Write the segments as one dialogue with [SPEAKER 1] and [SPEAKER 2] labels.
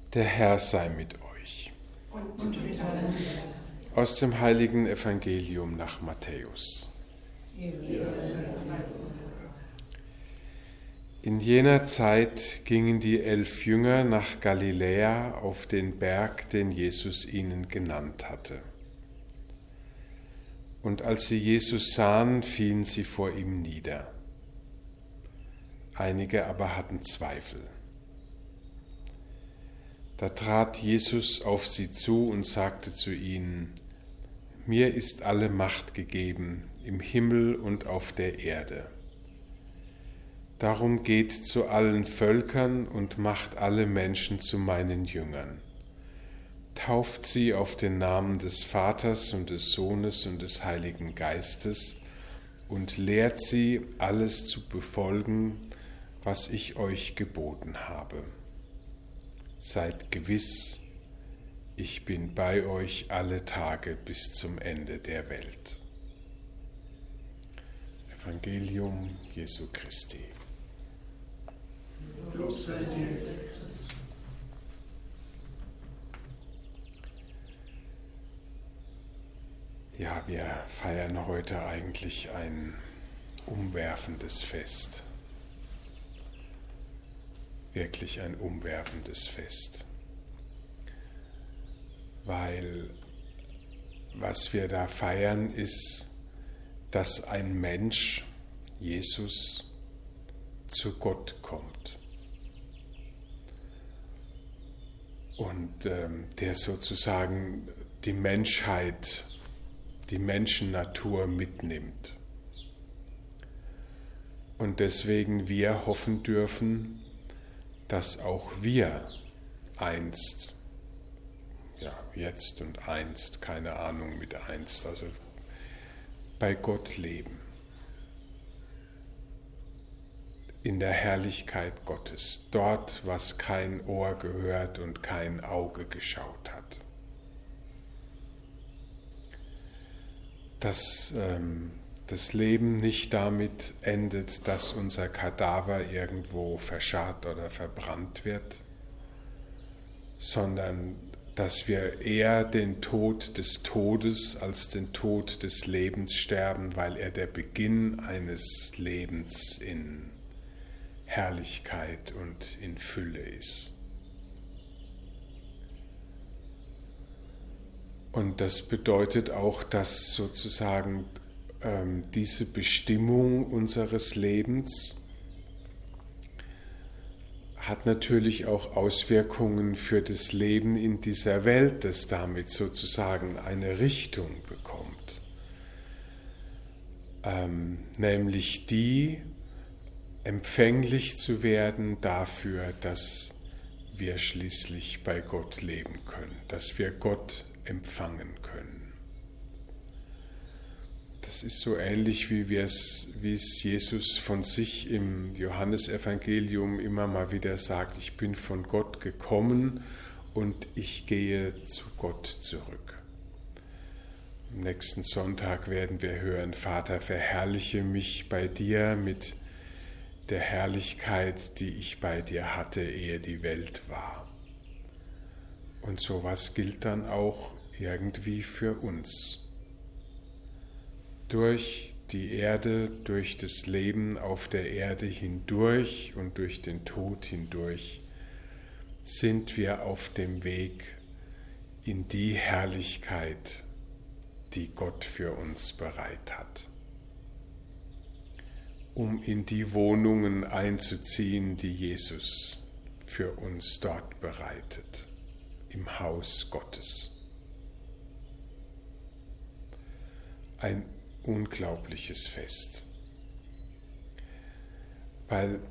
[SPEAKER 1] Der Herr sei mit euch.
[SPEAKER 2] Und mit deinem Geist.
[SPEAKER 1] Aus dem heiligen Evangelium nach Matthäus. In jener Zeit gingen die 11 Jünger nach Galiläa auf den Berg, den Jesus ihnen genannt hatte. Und als sie Jesus sahen, fielen sie vor ihm nieder. Einige aber hatten Zweifel. Da trat Jesus auf sie zu und sagte zu ihnen: Mir ist alle Macht gegeben, im Himmel und auf der Erde. Darum geht zu allen Völkern und macht alle Menschen zu meinen Jüngern. Tauft sie auf den Namen des Vaters und des Sohnes und des Heiligen Geistes und lehrt sie, alles zu befolgen, was ich euch geboten habe. Seid gewiss, ich bin bei euch alle Tage bis zum Ende der Welt. Evangelium Jesu Christi.
[SPEAKER 2] Lob sei dir, Christus.
[SPEAKER 1] Ja, wir feiern heute eigentlich ein umwerfendes Fest. Wirklich ein umwerfendes Fest. Weil was wir da feiern ist, dass ein Mensch, Jesus, zu Gott kommt. Und der sozusagen die Menschheit, die Menschennatur mitnimmt. Und deswegen wir hoffen dürfen, dass auch wir einst, ja jetzt und einst, keine Ahnung mit einst, also bei Gott leben. In der Herrlichkeit Gottes, dort, was kein Ohr gehört und kein Auge geschaut hat. Dass das Leben nicht damit endet, dass unser Kadaver irgendwo verscharrt oder verbrannt wird, sondern dass wir eher den Tod des Todes als den Tod des Lebens sterben, weil er der Beginn eines Lebens in Herrlichkeit und in Fülle ist. Und das bedeutet auch, dass sozusagen diese Bestimmung unseres Lebens hat natürlich auch Auswirkungen für das Leben in dieser Welt, das damit sozusagen eine Richtung bekommt. Nämlich die, empfänglich zu werden dafür, dass wir schließlich bei Gott leben können, dass wir Gott empfangen können. Das ist so ähnlich, wie es Jesus von sich im Johannesevangelium immer mal wieder sagt: Ich bin von Gott gekommen und ich gehe zu Gott zurück. Am nächsten Sonntag werden wir hören: Vater, verherrliche mich bei dir mit der Herrlichkeit, die ich bei dir hatte, ehe die Welt war. Und sowas gilt dann auch irgendwie für uns. Durch die Erde, durch das Leben auf der Erde hindurch und durch den Tod hindurch sind wir auf dem Weg in die Herrlichkeit, die Gott für uns bereit hat, um in die Wohnungen einzuziehen, die Jesus für uns dort bereitet, im Haus Gottes. Ein unglaubliches Fest, weil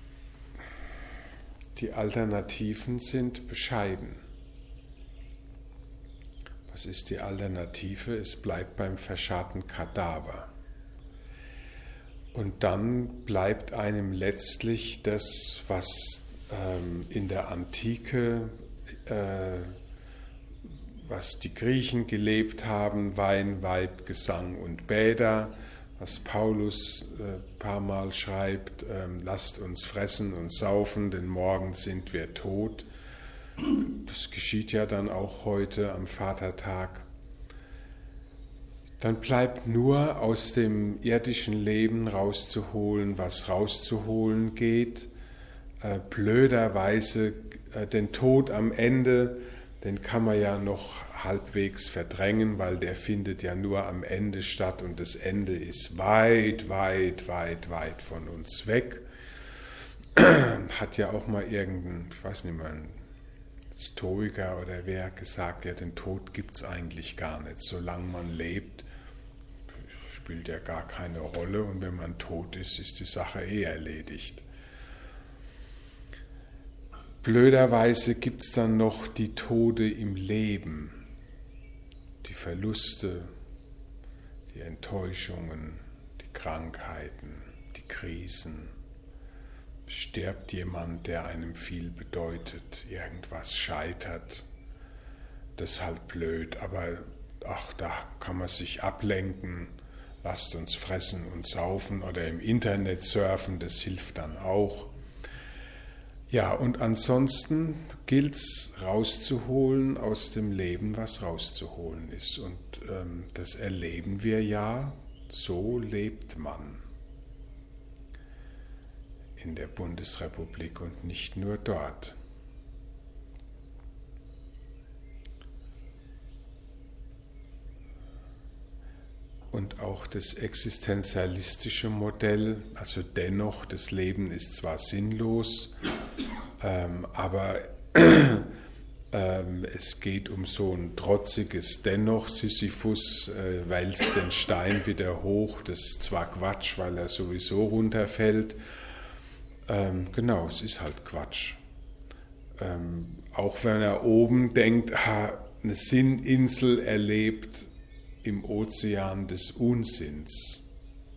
[SPEAKER 1] die Alternativen sind bescheiden. Was ist die Alternative? Es bleibt beim verscharrten Kadaver. Und dann bleibt einem letztlich das, was in der Antike, was die Griechen gelebt haben: Wein, Weib, Gesang und Bäder, was Paulus ein paar Mal schreibt: Lasst uns fressen und saufen, denn morgen sind wir tot. Das geschieht ja dann auch heute am Vatertag. Dann bleibt nur aus dem irdischen Leben rauszuholen, was rauszuholen geht. Blöderweise den Tod am Ende, den kann man ja noch halbwegs verdrängen, weil der findet ja nur am Ende statt und das Ende ist weit, weit, weit, weit von uns weg. Hat ja auch mal irgendein, ich weiß nicht mehr, ein Stoiker oder wer gesagt, ja, den Tod gibt es eigentlich gar nicht. Solange man lebt, spielt ja gar keine Rolle und wenn man tot ist, ist die Sache erledigt. Blöderweise gibt es dann noch die Tode im Leben, die Verluste, die Enttäuschungen, die Krankheiten, die Krisen. Stirbt jemand, der einem viel bedeutet, irgendwas scheitert, das ist halt blöd, aber ach, da kann man sich ablenken, lasst uns fressen und saufen oder im Internet surfen, das hilft dann auch. Ja, und ansonsten gilt es rauszuholen aus dem Leben, was rauszuholen ist. Und das erleben wir ja, so lebt man in der Bundesrepublik und nicht nur dort. Und auch das existenzialistische Modell, also dennoch, das Leben ist zwar sinnlos, aber es geht um so ein trotziges Dennoch. Sisyphus wälzt den Stein wieder hoch, das ist zwar Quatsch, weil er sowieso runterfällt. Genau, es ist halt Quatsch. Auch wenn er oben denkt, eine Sinninsel erlebt im Ozean des Unsinns.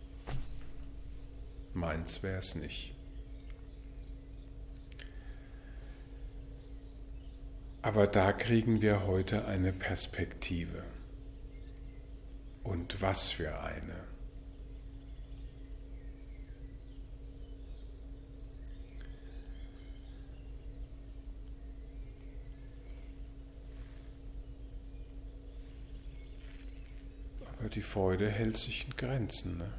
[SPEAKER 1] Meins wäre es nicht. Aber da kriegen wir heute eine Perspektive. Und was für eine. Aber die Freude hält sich in Grenzen, ne?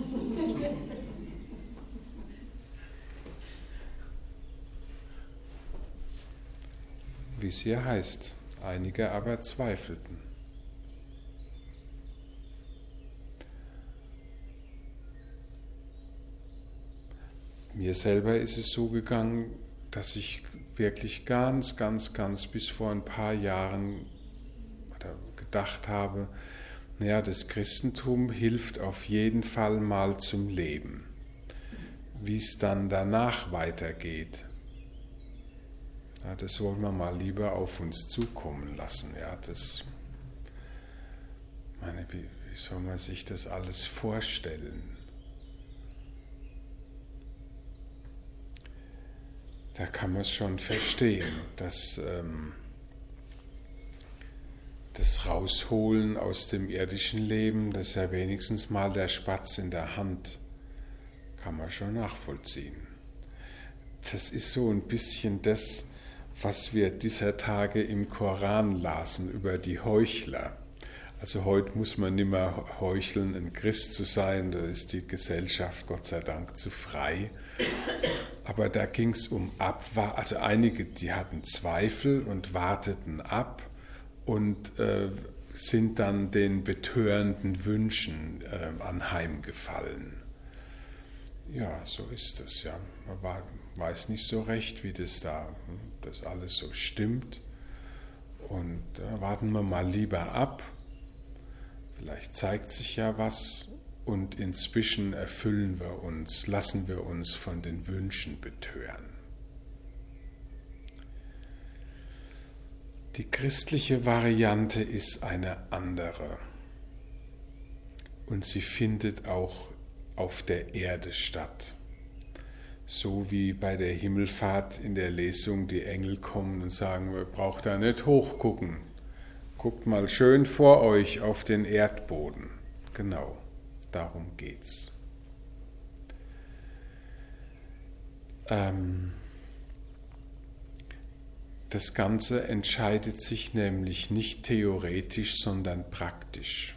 [SPEAKER 1] Wie es hier heißt, einige aber zweifelten. Mir selber ist es so gegangen, dass ich wirklich ganz bis vor ein paar Jahren gedacht habe, naja, das Christentum hilft auf jeden Fall mal zum Leben. Wie es dann danach weitergeht, ja, das wollen wir mal lieber auf uns zukommen lassen. Ja, wie soll man sich das alles vorstellen? Da kann man es schon verstehen, dass das Rausholen aus dem irdischen Leben, das ist ja wenigstens mal der Spatz in der Hand, kann man schon nachvollziehen. Das ist so ein bisschen das, was wir dieser Tage im Koran lasen über die Heuchler. Also heute muss man nicht mehr heucheln, ein Christ zu sein, da ist die Gesellschaft Gott sei Dank zu frei. Aber da ging es um Abwarten, also einige, die hatten Zweifel und warteten ab und sind dann den betörenden Wünschen anheimgefallen. Ja, so ist es, ja. Man weiß nicht so recht, wie das alles so stimmt. Und warten wir mal lieber ab. Vielleicht zeigt sich ja was und inzwischen lassen wir uns von den Wünschen betören. Die christliche Variante ist eine andere. Und sie findet auch auf der Erde statt. So wie bei der Himmelfahrt in der Lesung die Engel kommen und sagen, ihr braucht da nicht hochgucken. Guckt mal schön vor euch auf den Erdboden. Genau, darum geht's. Das Ganze entscheidet sich nämlich nicht theoretisch, sondern praktisch.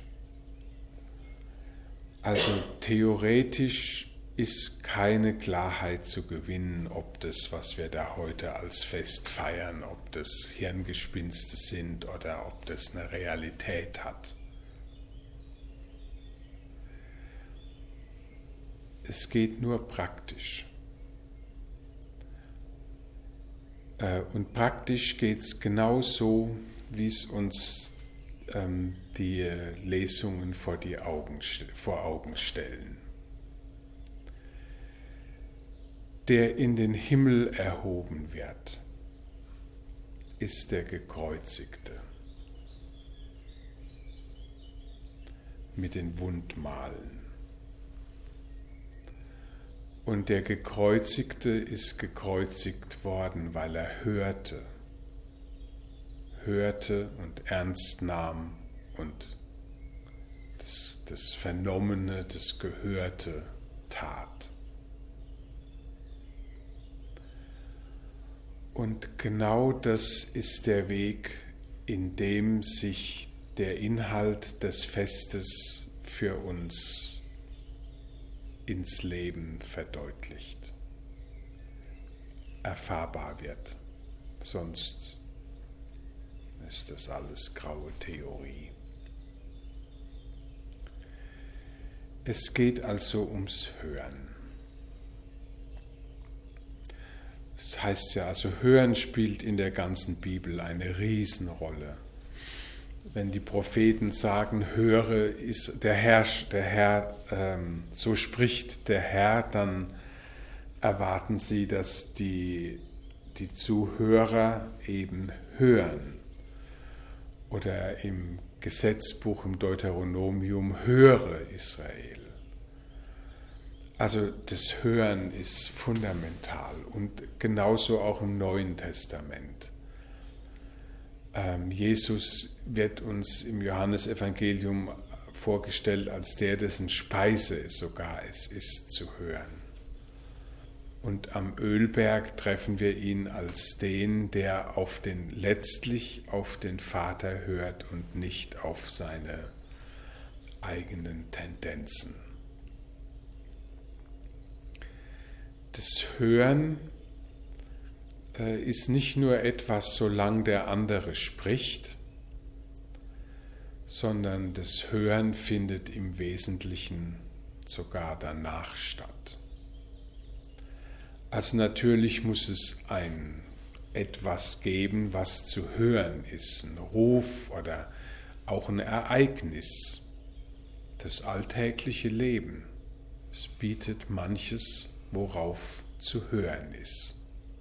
[SPEAKER 1] Also theoretisch ist keine Klarheit zu gewinnen, ob das, was wir da heute als Fest feiern, ob das Hirngespinste sind oder ob das eine Realität hat. Es geht nur praktisch. Und praktisch geht es genauso, wie es uns die Lesungen vor Augen stellen. Der in den Himmel erhoben wird, ist der Gekreuzigte mit den Wundmalen. Und der Gekreuzigte ist gekreuzigt worden, weil er hörte und ernst nahm und das Vernommene, das Gehörte tat. Und genau das ist der Weg, in dem sich der Inhalt des Festes für uns ins Leben verdeutlicht, erfahrbar wird. Sonst ist das alles graue Theorie. Es geht also ums Hören. Das heißt ja, also Hören spielt in der ganzen Bibel eine Riesenrolle. Wenn die Propheten sagen, höre, ist der Herr, so spricht der Herr, dann erwarten sie, dass die Zuhörer eben hören. Oder im Gesetzbuch, im Deuteronomium, höre Israel. Also das Hören ist fundamental und genauso auch im Neuen Testament. Jesus wird uns im Johannesevangelium vorgestellt als der, dessen Speise es sogar ist zu hören. Und am Ölberg treffen wir ihn als den, der letztlich auf den Vater hört und nicht auf seine eigenen Tendenzen. Das Hören ist nicht nur etwas, solange der andere spricht, sondern das Hören findet im Wesentlichen sogar danach statt. Also natürlich muss es etwas geben, was zu hören ist, ein Ruf oder auch ein Ereignis. Das alltägliche Leben, es bietet manches, worauf zu hören ist.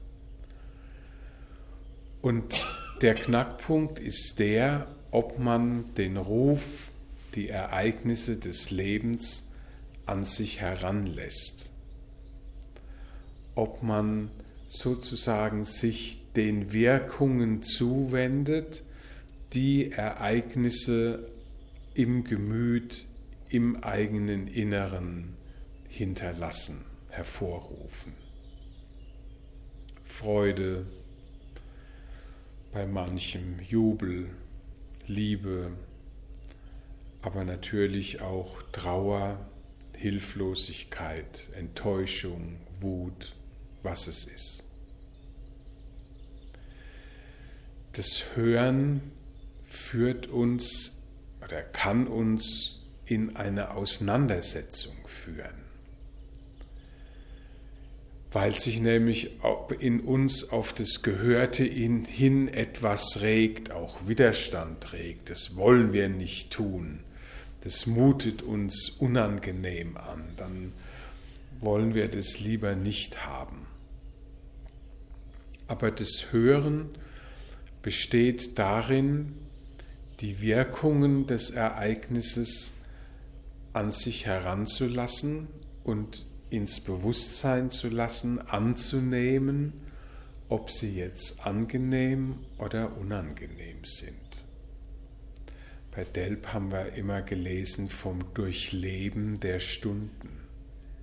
[SPEAKER 1] Und der Knackpunkt ist der, ob man den Ruf, die Ereignisse des Lebens an sich heranlässt. Ob man sozusagen sich den Wirkungen zuwendet, die Ereignisse im Gemüt, im eigenen Inneren hinterlassen, hervorrufen. Freude, bei manchem Jubel, Liebe, aber natürlich auch Trauer, Hilflosigkeit, Enttäuschung, Wut, was es ist. Das Hören führt uns oder kann uns in eine Auseinandersetzung führen, weil sich nämlich in uns auf das Gehörte hin etwas regt, auch Widerstand regt. Das wollen wir nicht tun. Das mutet uns unangenehm an. Dann wollen wir das lieber nicht haben. Aber das Hören besteht darin, die Wirkungen des Ereignisses an sich heranzulassen und ins Bewusstsein zu lassen, anzunehmen, ob sie jetzt angenehm oder unangenehm sind. Bei Delp haben wir immer gelesen vom Durchleben der Stunden,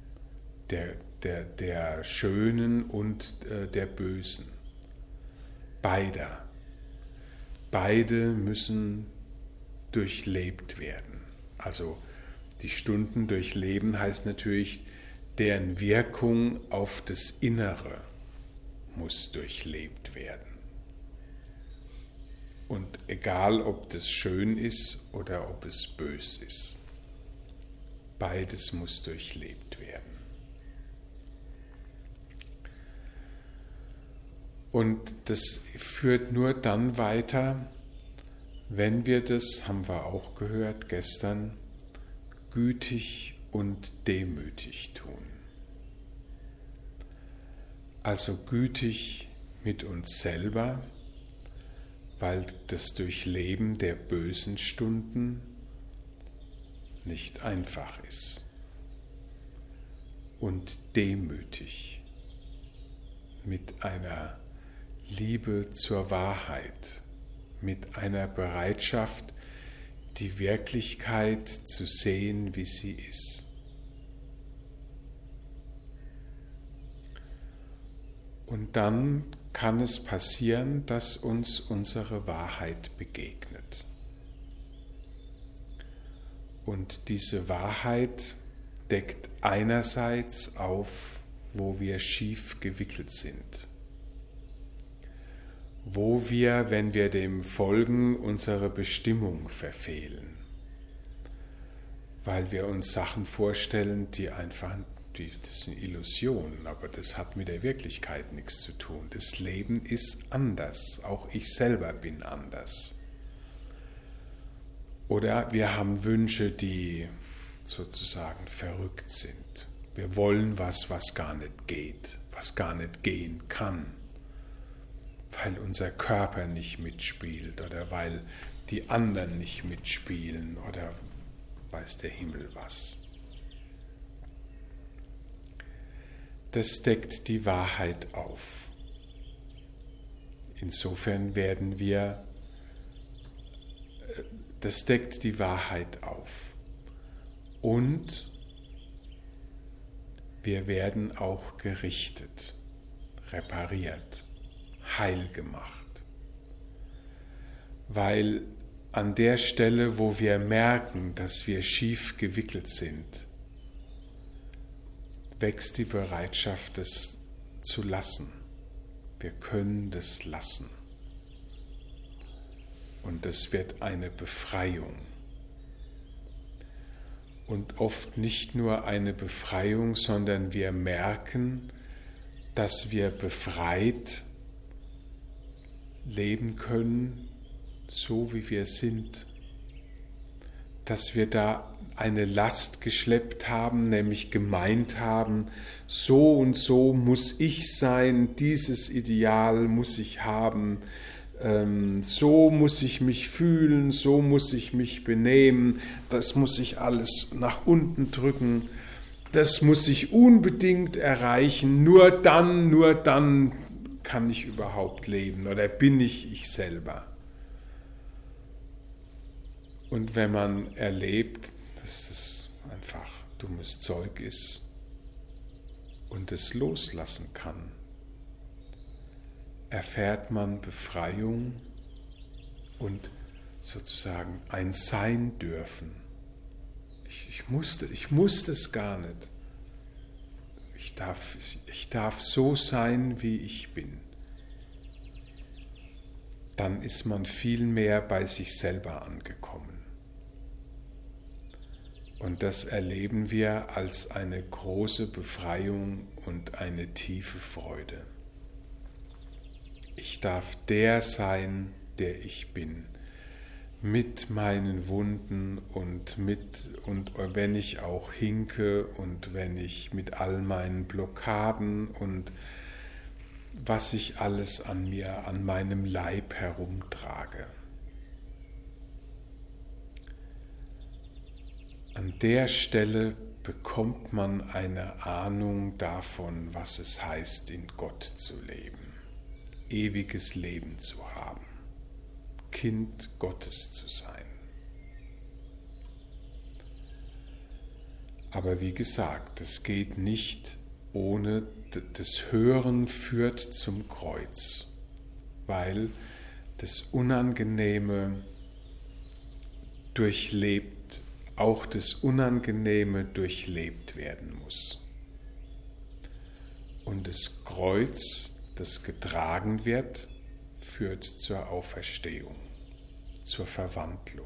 [SPEAKER 1] der Schönen und der Bösen. beider. Beide müssen durchlebt werden. Also die Stunden durchleben heißt natürlich, deren Wirkung auf das Innere muss durchlebt werden. Und egal, ob das schön ist oder ob es bös ist, beides muss durchlebt werden. Und das führt nur dann weiter, wenn wir das, haben wir auch gehört gestern, gütig und demütig tun. Also gütig mit uns selber, weil das Durchleben der bösen Stunden nicht einfach ist. Und demütig mit einer Liebe zur Wahrheit, mit einer Bereitschaft, die Wirklichkeit zu sehen, wie sie ist. Und dann kann es passieren, dass uns unsere Wahrheit begegnet. Und diese Wahrheit deckt einerseits auf, wo wir schief gewickelt sind, wo wir, wenn wir dem folgen, unsere Bestimmung verfehlen, weil wir uns Sachen vorstellen, das sind Illusionen, aber das hat mit der Wirklichkeit nichts zu tun. Das Leben ist anders, auch ich selber bin anders. Oder wir haben Wünsche, die sozusagen verrückt sind. Wir wollen was gar nicht geht, was gar nicht gehen kann, weil unser Körper nicht mitspielt oder weil die anderen nicht mitspielen oder weiß der Himmel was. Das deckt die Wahrheit auf. Insofern das deckt die Wahrheit auf. Und wir werden auch gerichtet, repariert, heil gemacht. Weil an der Stelle, wo wir merken, dass wir schief gewickelt sind, wächst die Bereitschaft, das zu lassen. Wir können das lassen. Und das wird eine Befreiung. Und oft nicht nur eine Befreiung, sondern wir merken, dass wir befreit leben können, so wie wir sind. Dass wir da eine Last geschleppt haben, nämlich gemeint haben, so und so muss ich sein, dieses Ideal muss ich haben, so muss ich mich fühlen, so muss ich mich benehmen, das muss ich alles nach unten drücken, das muss ich unbedingt erreichen, nur dann kann ich überhaupt leben oder bin ich selber. Und wenn man erlebt, dass das einfach dummes Zeug ist und es loslassen kann, erfährt man Befreiung und sozusagen ein Sein dürfen. Ich musste es gar nicht. Ich darf so sein, wie ich bin. Dann ist man viel mehr bei sich selber angekommen. Und das erleben wir als eine große Befreiung und eine tiefe Freude. Ich darf der sein, der ich bin, mit meinen Wunden und wenn ich auch hinke und wenn ich mit all meinen Blockaden und was ich alles an meinem Leib herumtrage. An der Stelle bekommt man eine Ahnung davon, was es heißt, in Gott zu leben, ewiges Leben zu haben, Kind Gottes zu sein. Aber wie gesagt, es geht nicht ohne, das Hören führt zum Kreuz. weil das Unangenehme auch das Unangenehme durchlebt werden muss. Und das Kreuz, das getragen wird, führt zur Auferstehung, zur Verwandlung.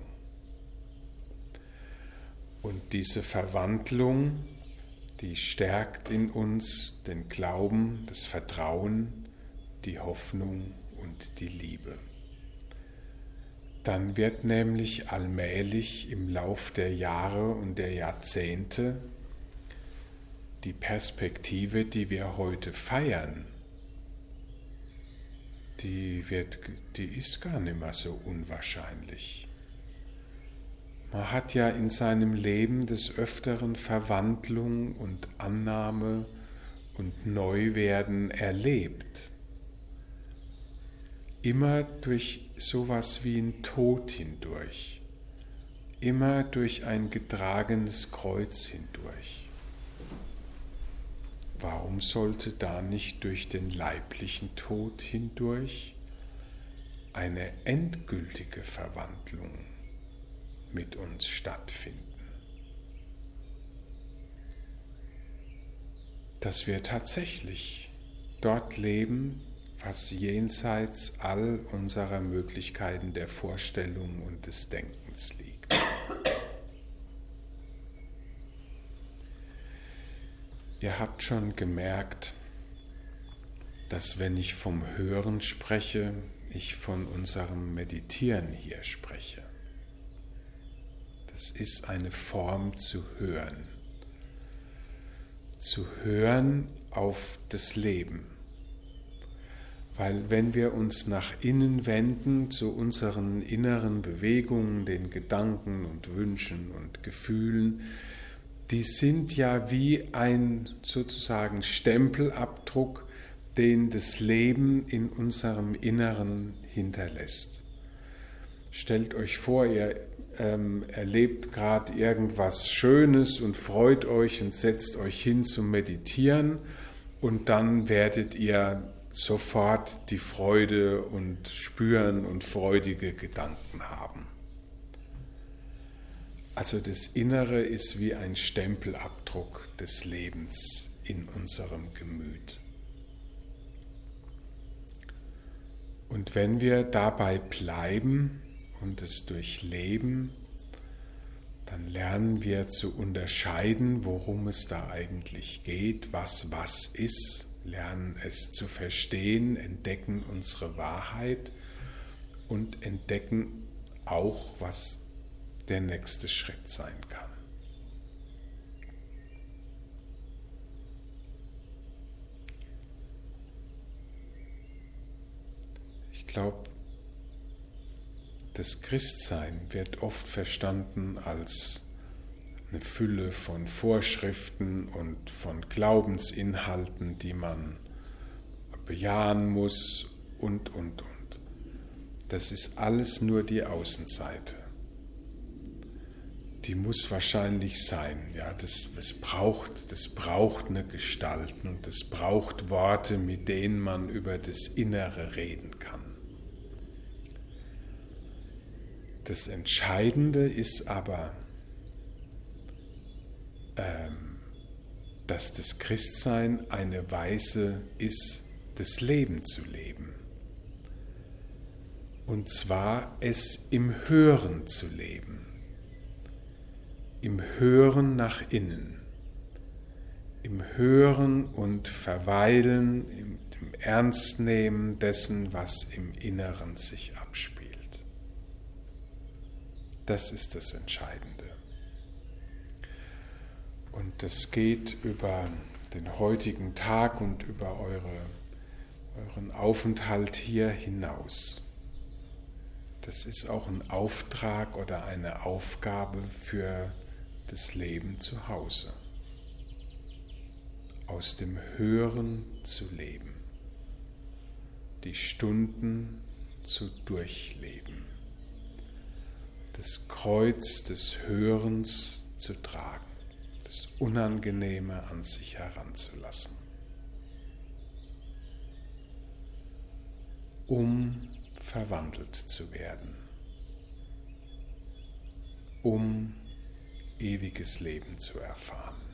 [SPEAKER 1] Und diese Verwandlung, die stärkt in uns den Glauben, das Vertrauen, die Hoffnung und die Liebe. Dann wird nämlich allmählich im Lauf der Jahre und der Jahrzehnte die Perspektive, die wir heute feiern, die ist gar nicht mehr so unwahrscheinlich. Man hat ja in seinem Leben des Öfteren Verwandlung und Annahme und Neuwerden erlebt. Immer durch sowas wie einen Tod hindurch, immer durch ein getragenes Kreuz hindurch. Warum sollte da nicht durch den leiblichen Tod hindurch eine endgültige Verwandlung mit uns stattfinden? Dass wir tatsächlich dort leben, was jenseits all unserer Möglichkeiten der Vorstellung und des Denkens liegt. Ihr habt schon gemerkt, dass wenn ich vom Hören spreche, ich von unserem Meditieren hier spreche. Das ist eine Form zu hören. Zu hören auf das Leben. Weil wenn wir uns nach innen wenden, zu unseren inneren Bewegungen, den Gedanken und Wünschen und Gefühlen, die sind ja wie ein sozusagen Stempelabdruck, den das Leben in unserem Inneren hinterlässt. Stellt euch vor, ihr erlebt gerade irgendwas Schönes und freut euch und setzt euch hin zum Meditieren und dann werdet ihr sofort die Freude und spüren und freudige Gedanken haben. Also das Innere ist wie ein Stempelabdruck des Lebens in unserem Gemüt. Und wenn wir dabei bleiben und es durchleben, dann lernen wir zu unterscheiden, worum es da eigentlich geht, was ist, lernen es zu verstehen, entdecken unsere Wahrheit und entdecken auch, was der nächste Schritt sein kann. Ich glaube, das Christsein wird oft verstanden als eine Fülle von Vorschriften und von Glaubensinhalten, die man bejahen muss und. Das ist alles nur die Außenseite. Die muss wahrscheinlich sein. Ja, das braucht eine Gestalt und es braucht Worte, mit denen man über das Innere reden kann. Das Entscheidende ist aber, dass das Christsein eine Weise ist, das Leben zu leben. Und zwar es im Hören zu leben. Im Hören nach innen. Im Hören und Verweilen, im Ernstnehmen dessen, was im Inneren sich abspielt. Das ist das Entscheidende. Und das geht über den heutigen Tag und über euren Aufenthalt hier hinaus. Das ist auch ein Auftrag oder eine Aufgabe für das Leben zu Hause. Aus dem Hören zu leben. Die Stunden zu durchleben. Das Kreuz des Hörens zu tragen. Das Unangenehme an sich heranzulassen. um verwandelt zu werden, um ewiges Leben zu erfahren.